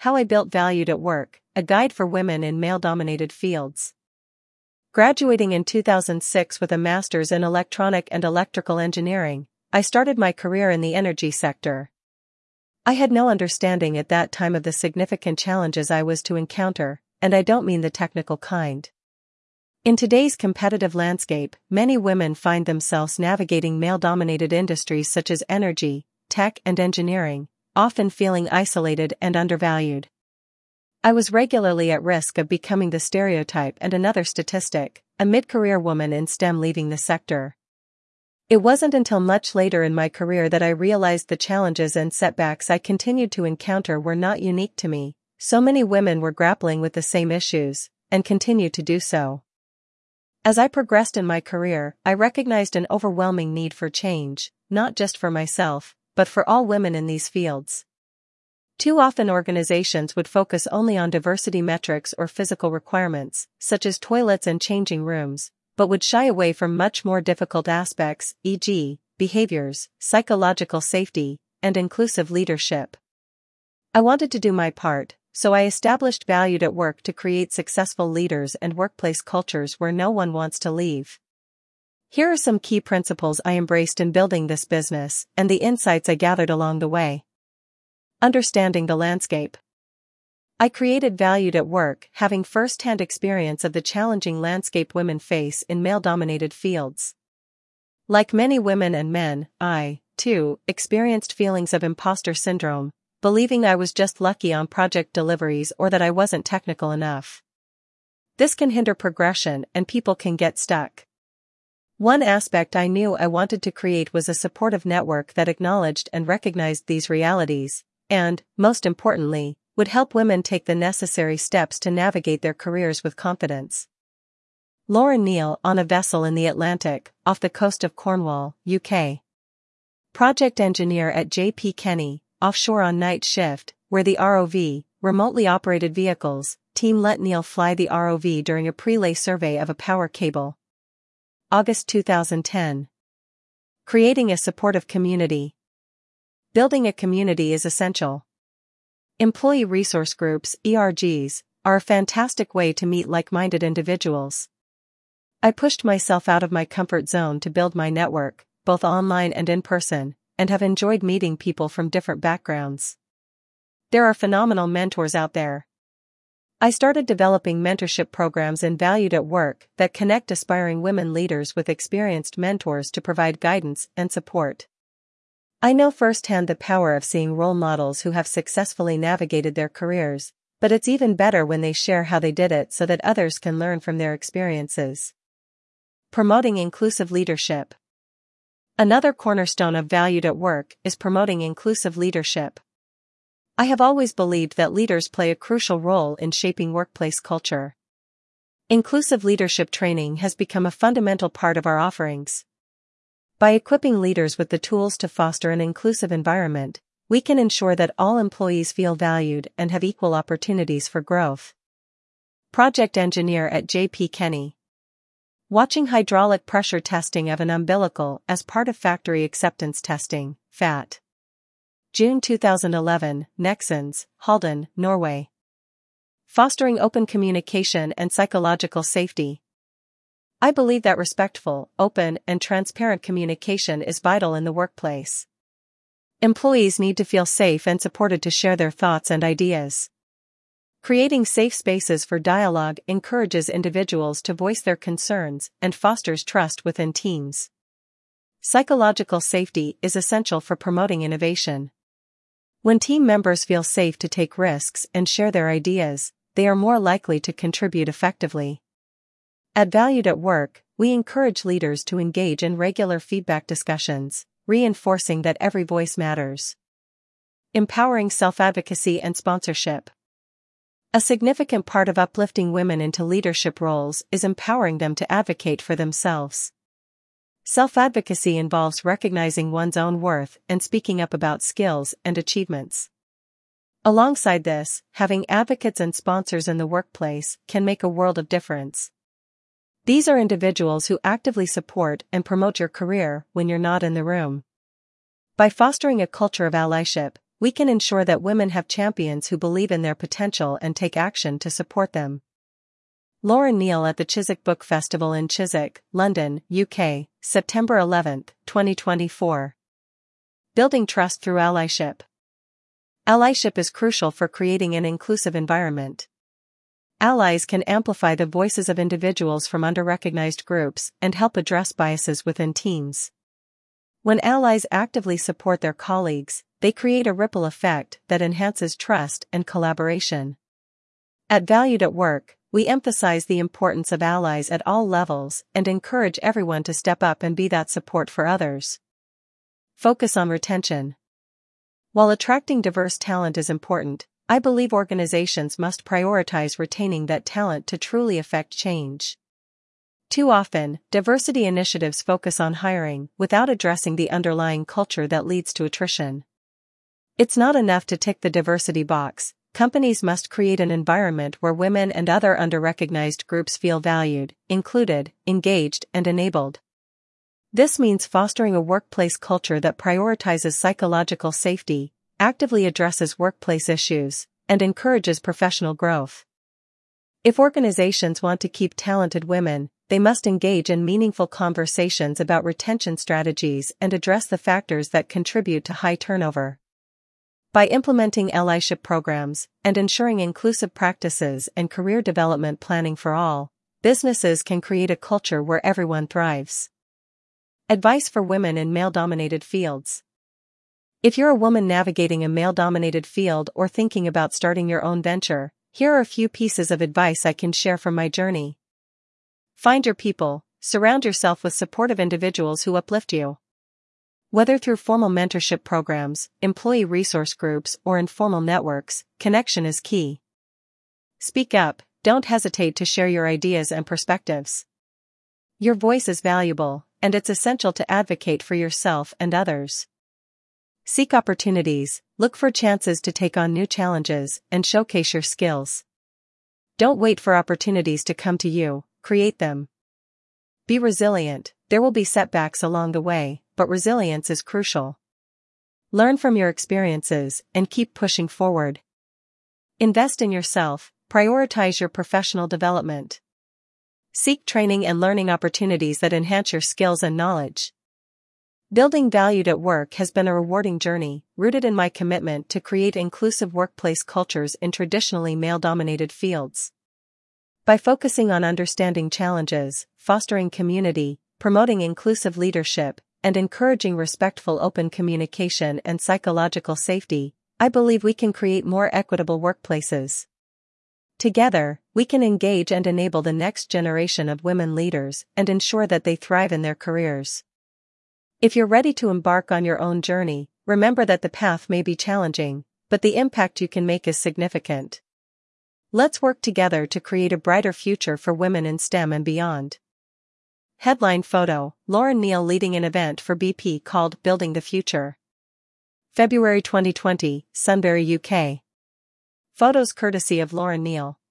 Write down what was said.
How I Built Valued at Work, a guide for women in male-dominated fields. Graduating in 2006 with a master's in electronic and electrical engineering, I started my career in the energy sector. I had no understanding at that time of the significant challenges I was to encounter, and I don't mean the technical kind. In today's competitive landscape, many women find themselves navigating male-dominated industries such as energy, tech and engineering, often feeling isolated and undervalued. I was regularly at risk of becoming the stereotype and another statistic, a mid-career woman in STEM leaving the sector. It wasn't until much later in my career that I realized the challenges and setbacks I continued to encounter were not unique to me. So many women were grappling with the same issues, and continue to do so. As I progressed in my career, I recognized an overwhelming need for change, not just for myself, but for all women in these fields. Too often organizations would focus only on diversity metrics or physical requirements, such as toilets and changing rooms, but would shy away from much more difficult aspects, e.g., behaviors, psychological safety, and inclusive leadership. I wanted to do my part, so I established Valued at Work to create successful leaders and workplace cultures where no one wants to leave. Here are some key principles I embraced in building this business, and the insights I gathered along the way. Understanding the landscape. I created Valued at Work, having first-hand experience of the challenging landscape women face in male-dominated fields. Like many women and men, I, too, experienced feelings of imposter syndrome, believing I was just lucky on project deliveries or that I wasn't technical enough. This can hinder progression and people can get stuck. One aspect I knew I wanted to create was a supportive network that acknowledged and recognized these realities, and, most importantly, would help women take the necessary steps to navigate their careers with confidence. Lauren Neal on a vessel in the Atlantic, off the coast of Cornwall, UK. Project engineer at J.P. Kenny, offshore on night shift, where the ROV, remotely operated vehicles, team let Neal fly the ROV during a pre-lay survey of a power cable. August 2010. Creating a supportive community. Building a community is essential. Employee resource groups, ERGs, are a fantastic way to meet like-minded individuals. I pushed myself out of my comfort zone to build my network, both online and in person, and have enjoyed meeting people from different backgrounds. There are phenomenal mentors out there. I started developing mentorship programs in Valued at Work that connect aspiring women leaders with experienced mentors to provide guidance and support. I know firsthand the power of seeing role models who have successfully navigated their careers, but it's even better when they share how they did it so that others can learn from their experiences. Promoting inclusive leadership. Another cornerstone of Valued at Work is promoting inclusive leadership. I have always believed that leaders play a crucial role in shaping workplace culture. Inclusive leadership training has become a fundamental part of our offerings. By equipping leaders with the tools to foster an inclusive environment, we can ensure that all employees feel valued and have equal opportunities for growth. Project engineer at J.P. Kenny. Watching hydraulic pressure testing of an umbilical as part of factory acceptance testing, FAT. June 2011, Nexans, Halden, Norway. Fostering open communication and psychological safety. I believe that respectful, open, and transparent communication is vital in the workplace. Employees need to feel safe and supported to share their thoughts and ideas. Creating safe spaces for dialogue encourages individuals to voice their concerns and fosters trust within teams. Psychological safety is essential for promoting innovation. When team members feel safe to take risks and share their ideas, they are more likely to contribute effectively. At Valued at Work, we encourage leaders to engage in regular feedback discussions, reinforcing that every voice matters. Empowering self-advocacy and sponsorship. A significant part of uplifting women into leadership roles is empowering them to advocate for themselves. Self-advocacy involves recognizing one's own worth and speaking up about skills and achievements. Alongside this, having advocates and sponsors in the workplace can make a world of difference. These are individuals who actively support and promote your career when you're not in the room. By fostering a culture of allyship, we can ensure that women have champions who believe in their potential and take action to support them. Lauren Neal at the Chiswick Book Festival in Chiswick, London, UK, September 11, 2024. Building trust through allyship. Allyship is crucial for creating an inclusive environment. Allies can amplify the voices of individuals from underrecognized groups and help address biases within teams. When allies actively support their colleagues, they create a ripple effect that enhances trust and collaboration. At Valued at Work, we emphasize the importance of allies at all levels and encourage everyone to step up and be that support for others. Focus on retention. While attracting diverse talent is important, I believe organizations must prioritize retaining that talent to truly affect change. Too often, diversity initiatives focus on hiring without addressing the underlying culture that leads to attrition. It's not enough to tick the diversity box. Companies must create an environment where women and other underrecognized groups feel valued, included, engaged, and enabled. This means fostering a workplace culture that prioritizes psychological safety, actively addresses workplace issues, and encourages professional growth. If organizations want to keep talented women, they must engage in meaningful conversations about retention strategies and address the factors that contribute to high turnover. By implementing allyship programs and ensuring inclusive practices and career development planning for all, businesses can create a culture where everyone thrives. Advice for women in male-dominated fields. If you're a woman navigating a male-dominated field or thinking about starting your own venture, here are a few pieces of advice I can share from my journey. Find your people. Surround yourself with supportive individuals who uplift you. Whether through formal mentorship programs, employee resource groups, or informal networks, connection is key. Speak up. Don't hesitate to share your ideas and perspectives. Your voice is valuable, and it's essential to advocate for yourself and others. Seek opportunities. Look for chances to take on new challenges and showcase your skills. Don't wait for opportunities to come to you, create them. Be resilient. There will be setbacks along the way, but resilience is crucial. Learn from your experiences and keep pushing forward. Invest in yourself. Prioritize your professional development. Seek training and learning opportunities that enhance your skills and knowledge. Building Valued at Work has been a rewarding journey, rooted in my commitment to create inclusive workplace cultures in traditionally male-dominated fields. By focusing on understanding challenges, fostering community, promoting inclusive leadership, and encouraging respectful open communication and psychological safety, I believe we can create more equitable workplaces. Together, we can engage and enable the next generation of women leaders and ensure that they thrive in their careers. If you're ready to embark on your own journey, remember that the path may be challenging, but the impact you can make is significant. Let's work together to create a brighter future for women in STEM and beyond. Headline photo: Lauren Neal leading an event for BP called Building the Future. February 2020, Sunbury, UK. Photos courtesy of Lauren Neal.